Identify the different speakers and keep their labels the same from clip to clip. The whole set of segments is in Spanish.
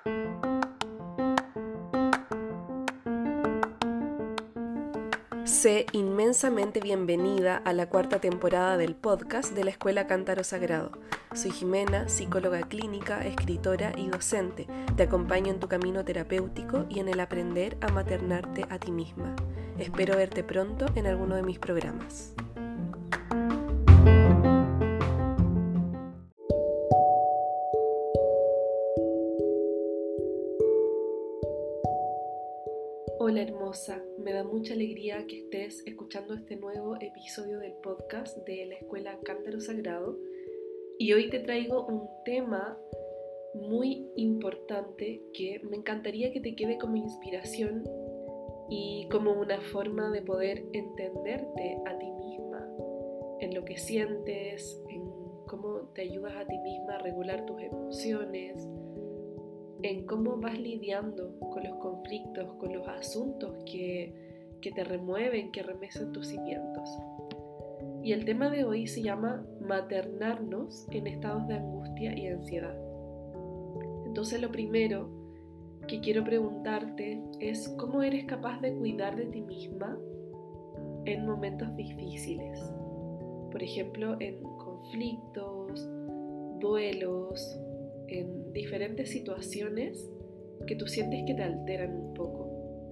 Speaker 1: Sé inmensamente bienvenida a la cuarta temporada del podcast de la Escuela Cántaro Sagrado. Soy Jimena, psicóloga clínica, escritora y docente. Te acompaño en tu camino terapéutico y en el aprender a maternarte a ti misma. Espero verte pronto en alguno de mis programas. Hola hermosa, me da mucha alegría que estés escuchando este nuevo episodio del podcast de la Escuela Cántaro Sagrado y hoy te traigo un tema muy importante que me encantaría que te quede como inspiración y como una forma de poder entenderte a ti misma, en lo que sientes, en cómo te ayudas a ti misma a regular tus emociones, en cómo vas lidiando con los conflictos, con los asuntos que te remueven, que remesan tus cimientos. Y el tema de hoy se llama maternarnos en estados de angustia y ansiedad. Entonces lo primero que quiero preguntarte es ¿cómo eres capaz de cuidar de ti misma en momentos difíciles? Por ejemplo, en conflictos, duelos, en diferentes situaciones que tú sientes que te alteran un poco.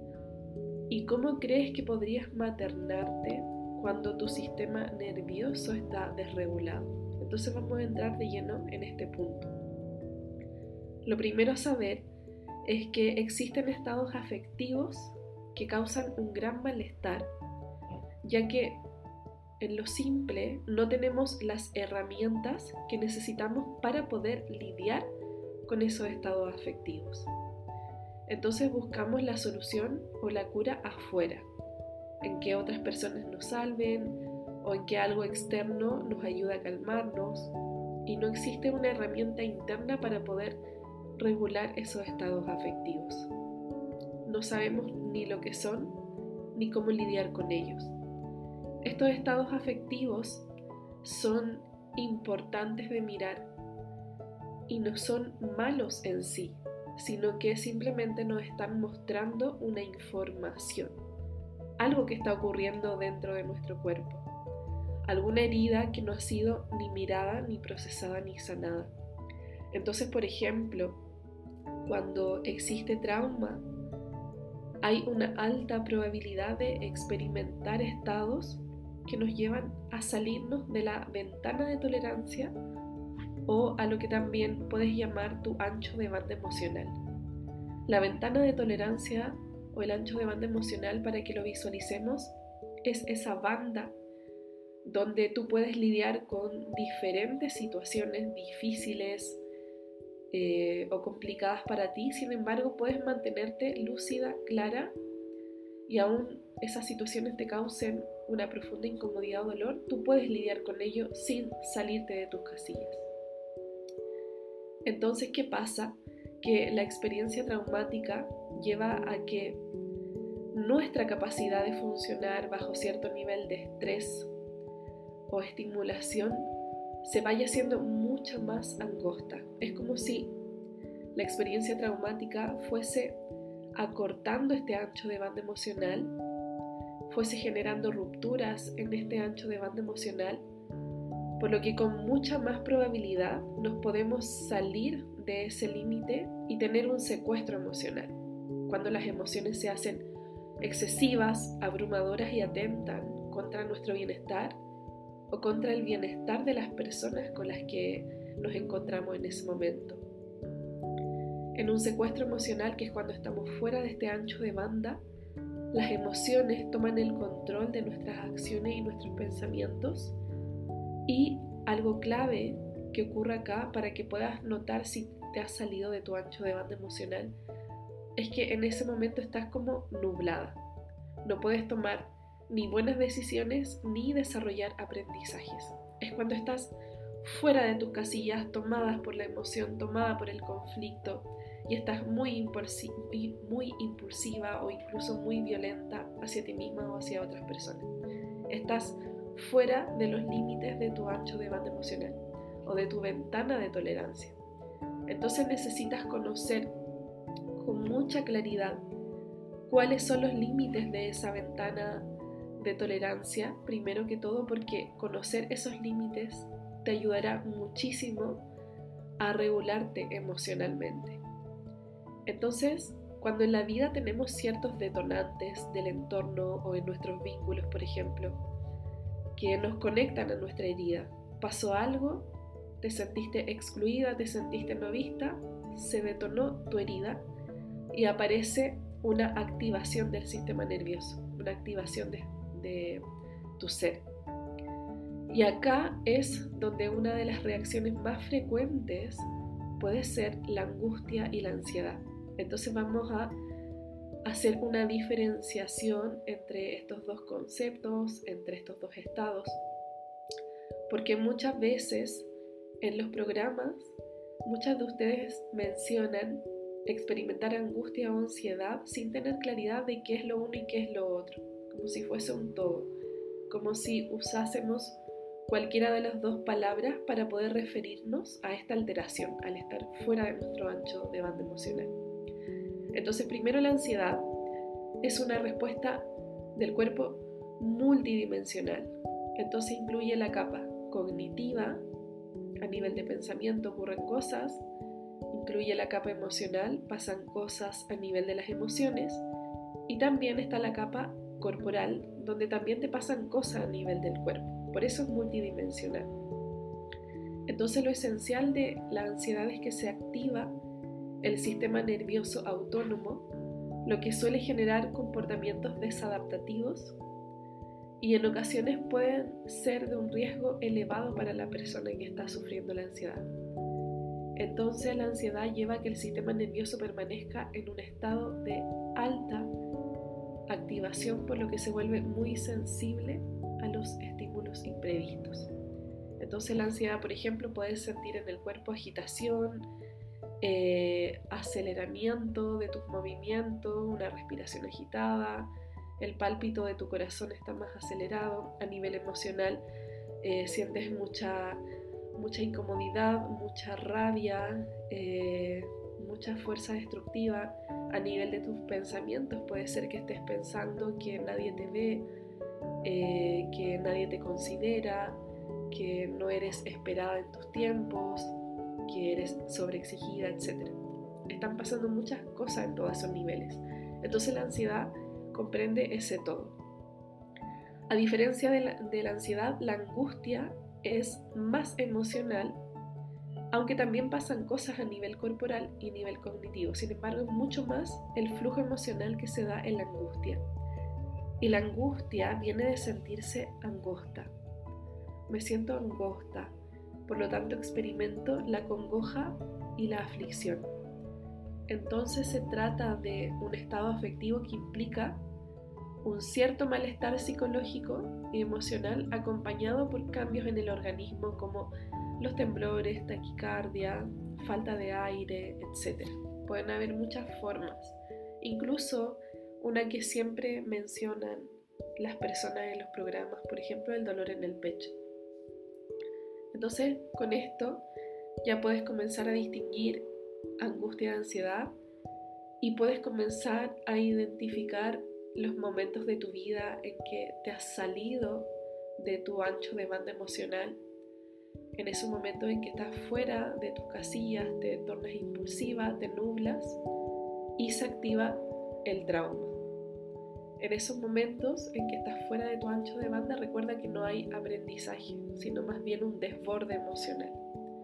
Speaker 1: ¿Y cómo crees que podrías maternarte cuando tu sistema nervioso está desregulado? Entonces vamos a entrar de lleno en este punto. Lo primero a saber es que existen estados afectivos que causan un gran malestar, ya que en lo simple no tenemos las herramientas que necesitamos para poder lidiar con esos estados afectivos. Entonces buscamos la solución o la cura afuera, en que otras personas nos salven o en que algo externo nos ayuda a calmarnos, y no existe una herramienta interna para poder regular esos estados afectivos. No sabemos ni lo que son ni cómo lidiar con ellos. Estos estados afectivos son importantes de mirar y no son malos en sí, sino que simplemente nos están mostrando una información, algo que está ocurriendo dentro de nuestro cuerpo, alguna herida que no ha sido ni mirada, ni procesada, ni sanada. Entonces, por ejemplo, cuando existe trauma, hay una alta probabilidad de experimentar estados que nos llevan a salirnos de la ventana de tolerancia o a lo que también puedes llamar tu ancho de banda emocional. La ventana de tolerancia o el ancho de banda emocional, para que lo visualicemos, es esa banda donde tú puedes lidiar con diferentes situaciones difíciles o complicadas para ti. Sin embargo, puedes mantenerte lúcida, clara, y aún esas situaciones te causen una profunda incomodidad o dolor, tú puedes lidiar con ello sin salirte de tus casillas. Entonces, ¿qué pasa? Que la experiencia traumática lleva a que nuestra capacidad de funcionar bajo cierto nivel de estrés o estimulación se vaya haciendo mucho más angosta. Es como si la experiencia traumática fuese acortando este ancho de banda emocional, fuese generando rupturas en este ancho de banda emocional, por lo que con mucha más probabilidad nos podemos salir de ese límite y tener un secuestro emocional, cuando las emociones se hacen excesivas, abrumadoras y atentan contra nuestro bienestar o contra el bienestar de las personas con las que nos encontramos en ese momento. En un secuestro emocional, que es cuando estamos fuera de este ancho de banda, las emociones toman el control de nuestras acciones y nuestros pensamientos, y algo clave que ocurre acá para que puedas notar si te has salido de tu ancho de banda emocional es que en ese momento estás como nublada. No puedes tomar ni buenas decisiones ni desarrollar aprendizajes. Es cuando estás fuera de tus casillas, tomadas por la emoción, tomada por el conflicto, y estás muy impulsiva o incluso muy violenta hacia ti misma o hacia otras personas. Estás fuera de los límites de tu ancho de banda emocional o de tu ventana de tolerancia. Entonces necesitas conocer con mucha claridad cuáles son los límites de esa ventana de tolerancia, primero que todo porque conocer esos límites te ayudará muchísimo a regularte emocionalmente. Entonces, cuando en la vida tenemos ciertos detonantes del entorno o en nuestros vínculos, por ejemplo, que nos conectan a nuestra herida, pasó algo, te sentiste excluida, te sentiste no vista, se detonó tu herida y aparece una activación del sistema nervioso, una activación de tu ser. Y acá es donde una de las reacciones más frecuentes puede ser la angustia y la ansiedad. Entonces vamos a hacer una diferenciación entre estos dos conceptos, entre estos dos estados, porque muchas veces en los programas, muchas de ustedes mencionan experimentar angustia o ansiedad sin tener claridad de qué es lo uno y qué es lo otro, como si fuese un todo, como si usásemos cualquiera de las dos palabras para poder referirnos a esta alteración, al estar fuera de nuestro ancho de banda emocional. Entonces, primero, la ansiedad es una respuesta del cuerpo multidimensional. Entonces incluye la capa cognitiva, a nivel de pensamiento ocurren cosas, incluye la capa emocional, pasan cosas a nivel de las emociones, y también está la capa corporal, donde también te pasan cosas a nivel del cuerpo. Por eso es multidimensional. Entonces lo esencial de la ansiedad es que se activa el sistema nervioso autónomo, lo que suele generar comportamientos desadaptativos y en ocasiones pueden ser de un riesgo elevado para la persona que está sufriendo la ansiedad. Entonces la ansiedad lleva a que el sistema nervioso permanezca en un estado de alta activación, por lo que se vuelve muy sensible a los estímulos imprevistos. Entonces la ansiedad, por ejemplo, puedes sentir en el cuerpo agitación, aceleramiento de tus movimientos, una respiración agitada, el pálpito de tu corazón está más acelerado. A nivel emocional sientes mucha incomodidad, mucha rabia, mucha fuerza destructiva. A nivel de tus pensamientos puede ser que estés pensando que nadie te ve, que nadie te considera, que no eres esperada en tus tiempos, que eres sobreexigida, etc. Están pasando muchas cosas en todos esos niveles. Entonces la ansiedad comprende ese todo. A diferencia de la ansiedad, la angustia es más emocional, aunque también pasan cosas a nivel corporal y nivel cognitivo. Sin embargo, es mucho más el flujo emocional que se da en la angustia. Y la angustia viene de sentirse angosta. Me siento angosta, por lo tanto experimento la congoja y la aflicción. Entonces se trata de un estado afectivo que implica un cierto malestar psicológico y emocional acompañado por cambios en el organismo como los temblores, taquicardia, falta de aire, etc. Pueden haber muchas formas, incluso una que siempre mencionan las personas en los programas, por ejemplo, el dolor en el pecho. Entonces, con esto ya puedes comenzar a distinguir angustia y ansiedad y puedes comenzar a identificar los momentos de tu vida en que te has salido de tu ancho de banda emocional, en esos momentos en que estás fuera de tus casillas, te tornas impulsiva, te nublas y se activa el trauma. En esos momentos en que estás fuera de tu ancho de banda, recuerda que no hay aprendizaje, sino más bien un desborde emocional.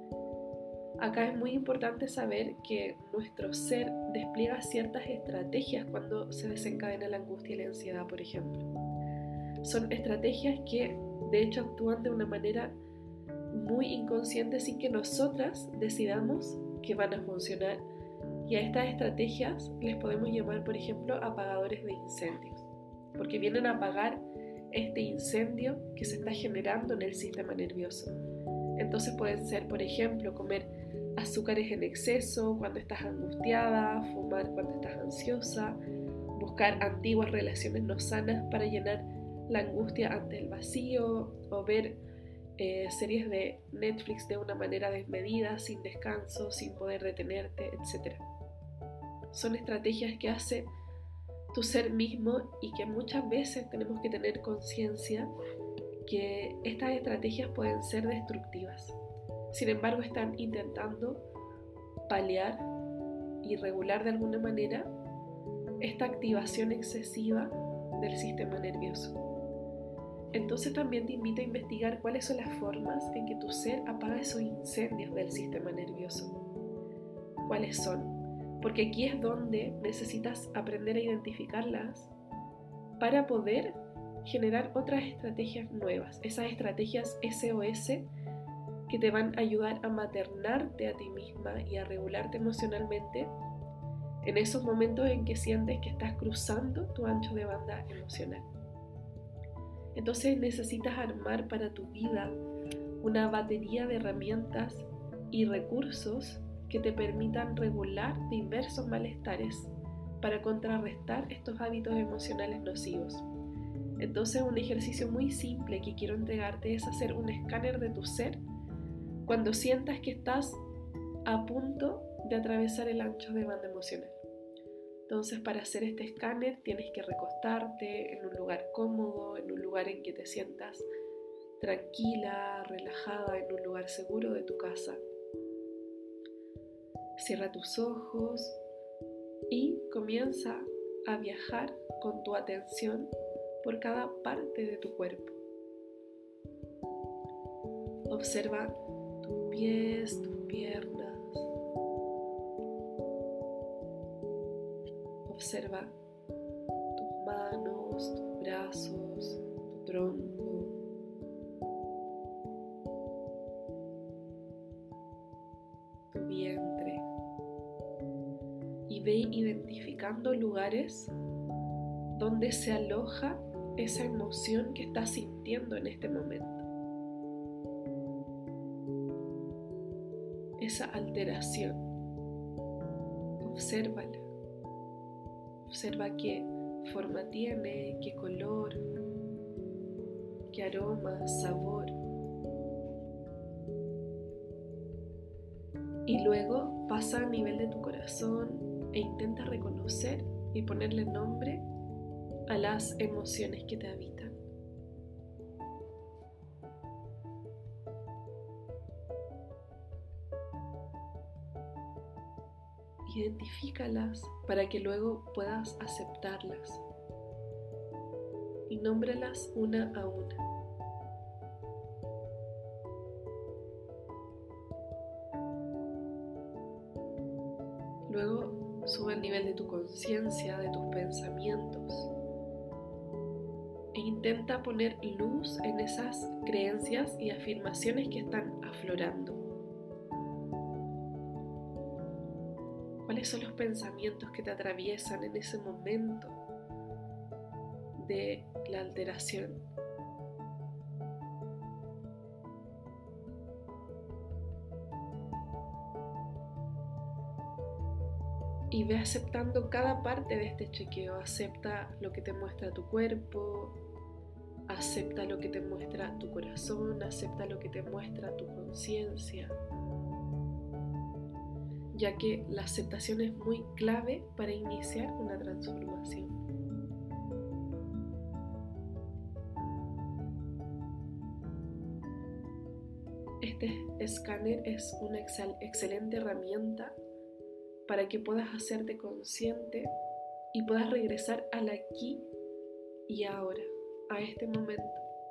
Speaker 1: Acá es muy importante saber que nuestro ser despliega ciertas estrategias cuando se desencadena la angustia y la ansiedad, por ejemplo. Son estrategias que de hecho actúan de una manera muy inconsciente sin que nosotras decidamos que van a funcionar. Y a estas estrategias les podemos llamar, por ejemplo, apagadores de incendios, porque vienen a apagar este incendio que se está generando en el sistema nervioso. Entonces pueden ser, por ejemplo, comer azúcares en exceso cuando estás angustiada, fumar cuando estás ansiosa, buscar antiguas relaciones no sanas para llenar la angustia ante el vacío, o ver series de Netflix de una manera desmedida, sin descanso, sin poder detenerte, etc. son estrategias que hace tu ser mismo y que muchas veces tenemos que tener conciencia que estas estrategias pueden ser destructivas. Sin embargo, están intentando paliar y regular de alguna manera esta activación excesiva del sistema nervioso. Entonces también te invito a investigar cuáles son las formas en que tu ser apaga esos incendios del sistema nervioso. ¿Cuáles son? Porque aquí es donde necesitas aprender a identificarlas para poder generar otras estrategias nuevas, esas estrategias SOS que te van a ayudar a maternarte a ti misma y a regularte emocionalmente en esos momentos en que sientes que estás cruzando tu ancho de banda emocional. Entonces necesitas armar para tu vida una batería de herramientas y recursos que te permitan regular diversos malestares para contrarrestar estos hábitos emocionales nocivos. Entonces, un ejercicio muy simple que quiero entregarte es hacer un escáner de tu ser cuando sientas que estás a punto de atravesar el ancho de banda emocional. Entonces, para hacer este escáner tienes que recostarte en un lugar cómodo, en un lugar en que te sientas tranquila, relajada, en un lugar seguro de tu casa. Cierra tus ojos y comienza a viajar con tu atención por cada parte de tu cuerpo. Observa tus pies, tus piernas. Observa tus manos, tus brazos, tu tronco. Tu vientre. Y ve identificando lugares donde se aloja esa emoción que estás sintiendo en este momento. Esa alteración. Obsérvala. Observa qué forma tiene, qué color, qué aroma, sabor. Y luego pasa a nivel de tu corazón e intenta reconocer y ponerle nombre a las emociones que te habitan. Identifícalas para que luego puedas aceptarlas y nómbralas una a una. Luego sube el nivel de tu conciencia, de tus pensamientos e intenta poner luz en esas creencias y afirmaciones que están aflorando. ¿Cuáles son los pensamientos que te atraviesan en ese momento de la alteración? Y ve aceptando cada parte de este chequeo. Acepta lo que te muestra tu cuerpo, acepta lo que te muestra tu corazón, acepta lo que te muestra tu conciencia, ya que la aceptación es muy clave para iniciar una transformación. Este escáner es una excelente herramienta para que puedas hacerte consciente y puedas regresar al aquí y ahora, a este momento,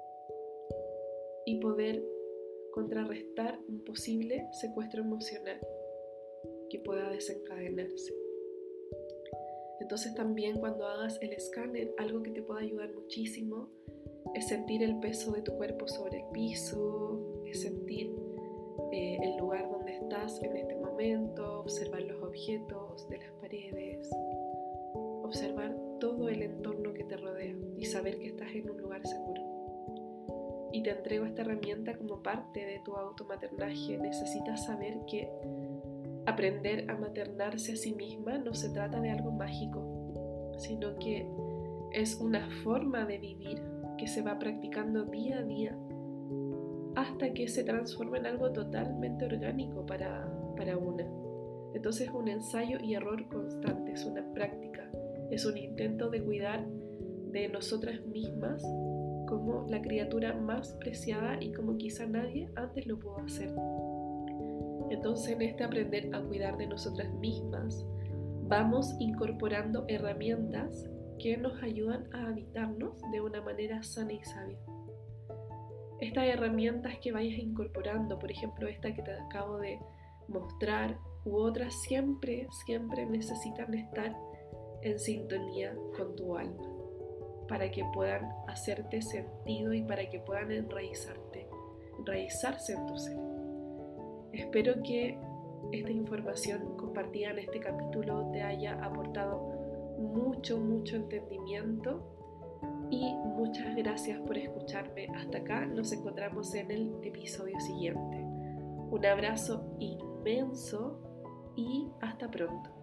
Speaker 1: y poder contrarrestar un posible secuestro emocional que pueda desencadenarse. Entonces también cuando hagas el escáner, algo que te puede ayudar muchísimo es sentir el peso de tu cuerpo sobre el piso, es sentir el lugar donde estás en este momento, observar los objetos de las paredes, observar todo el entorno que te rodea y saber que estás en un lugar seguro. Y te entrego esta herramienta como parte de tu automaternaje. Necesitas saber que aprender a maternarse a sí misma no se trata de algo mágico, sino que es una forma de vivir que se va practicando día a día hasta que se transforma en algo totalmente orgánico para una. Entonces es un ensayo y error constante, es una práctica, es un intento de cuidar de nosotras mismas como la criatura más preciada y como quizá nadie antes lo pudo hacer. Entonces en este aprender a cuidar de nosotras mismas vamos incorporando herramientas que nos ayudan a habitarnos de una manera sana y sabia. Estas herramientas que vayas incorporando, por ejemplo esta que te acabo de mostrar u otras, siempre necesitan estar en sintonía con tu alma para que puedan hacerte sentido y para que puedan enraizarse en tu ser. Espero que esta información compartida en este capítulo te haya aportado mucho entendimiento y muchas gracias por escucharme hasta acá. Nos encontramos en el episodio siguiente. Un abrazo inmenso y hasta pronto.